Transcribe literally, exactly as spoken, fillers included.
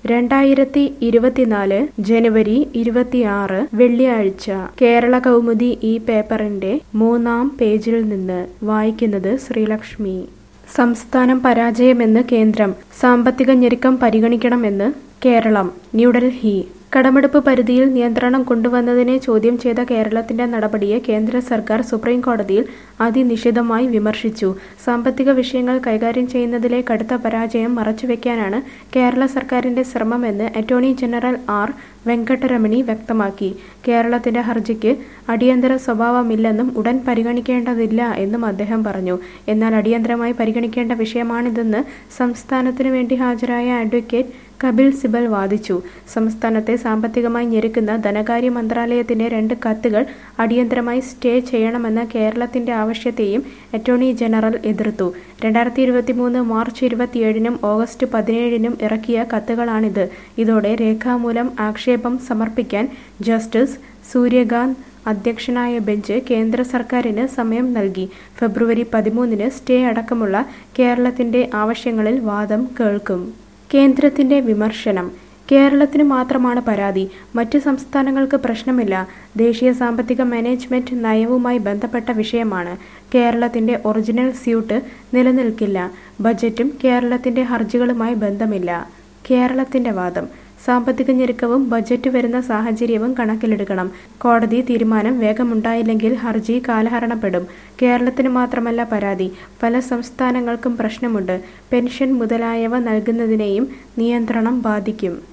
രണ്ടായിരത്തി ഇരുപത്തിനാല് ജനുവരി ഇരുപത്തിയാറ് വെള്ളിയാഴ്ച കേരള കൗമുദി ഈ പേപ്പറിന്റെ മൂന്നാം പേജിൽ നിന്ന് വായിക്കുന്നത് ശ്രീലക്ഷ്മി. സംസ്ഥാനം പരാജയമെന്ന് കേന്ദ്രം, സാമ്പത്തിക ഞെരുക്കം പരിഗണിക്കണമെന്ന് കേരളം. ന്യൂഡൽഹി. കടമെടുപ്പ് പരിധിയിൽ നിയന്ത്രണം കൊണ്ടുവന്നതിനെ ചോദ്യം ചെയ്ത കേരളത്തിന്റെ നടപടിയെ കേന്ദ്ര സർക്കാർ സുപ്രീം കോടതിയിൽ അതിനിശിതമായി വിമർശിച്ചു. സാമ്പത്തിക വിഷയങ്ങൾ കൈകാര്യം ചെയ്യുന്നതിലെ കടുത്ത പരാജയം മറച്ചുവെക്കാനാണ് കേരള സർക്കാരിന്റെ ശ്രമമെന്ന് അറ്റോർണി ജനറൽ ആർ വെങ്കട്ടരമണി വ്യക്തമാക്കി. കേരളത്തിന്റെ ഹർജിക്ക് അടിയന്തര സ്വഭാവമില്ലെന്നും ഉടൻ പരിഗണിക്കേണ്ടതില്ല എന്നും അദ്ദേഹം പറഞ്ഞു. എന്നാൽ അടിയന്തരമായി പരിഗണിക്കേണ്ട വിഷയമാണിതെന്ന് സംസ്ഥാനത്തിനു വേണ്ടി ഹാജരായ അഡ്വക്കേറ്റ് കപിൽ സിബൽ വാദിച്ചു. സംസ്ഥാനത്തെ സാമ്പത്തികമായി ഞെരുക്കുന്ന ധനകാര്യ മന്ത്രാലയത്തിന്റെ രണ്ട് കത്തുകൾ അടിയന്തരമായി സ്റ്റേ ചെയ്യണമെന്ന കേരളത്തിന്റെ ആവശ്യത്തെയും അറ്റോർണി ജനറൽ എതിർത്തു. രണ്ടായിരത്തി ഇരുപത്തി മൂന്ന് മാർച്ച് ഇരുപത്തിയേഴിനും ഓഗസ്റ്റ് പതിനേഴിനും ഇറക്കിയ കത്തുകളാണിത്. ഇതോടെ രേഖാമൂലം ആക്ഷേപം സമർപ്പിക്കാൻ ജസ്റ്റിസ് സൂര്യകാന്ത് അധ്യക്ഷനായ ബെഞ്ച് കേന്ദ്ര സർക്കാരിന് സമയം നൽകി. ഫെബ്രുവരി പതിമൂന്നിന് സ്റ്റേ അടക്കമുള്ള കേരളത്തിന്റെ ആവശ്യങ്ങളിൽ വാദം കേൾക്കും. കേന്ദ്രത്തിന്റെ വിമർശനം. കേരളത്തിന് മാത്രമാണ് പരാതി, മറ്റു സംസ്ഥാനങ്ങൾക്ക് പ്രശ്നമില്ല. ദേശീയ സാമ്പത്തിക മാനേജ്മെന്റ് നയവുമായി ബന്ധപ്പെട്ട വിഷയമാണ്. കേരളത്തിന്റെ ഒറിജിനൽ സ്യൂട്ട് നിലനിൽക്കില്ല. ബജറ്റും കേരളത്തിന്റെ ഹർജികളുമായി ബന്ധമില്ല. കേരളത്തിന്റെ വാദം. സാമ്പത്തിക ഞെരുക്കവും ബജറ്റ് വരുന്ന സാഹചര്യവും കണക്കിലെടുക്കണം. കോടതി തീരുമാനം വേഗമുണ്ടായില്ലെങ്കിൽ ഹർജി കാലഹരണപ്പെടും. കേരളത്തിന് മാത്രമല്ല പരാതി, പല സംസ്ഥാനങ്ങൾക്കും പ്രശ്നമുണ്ട്. പെൻഷൻ മുതലായവ നൽകുന്നതിനെയും നിയന്ത്രണം ബാധിക്കും.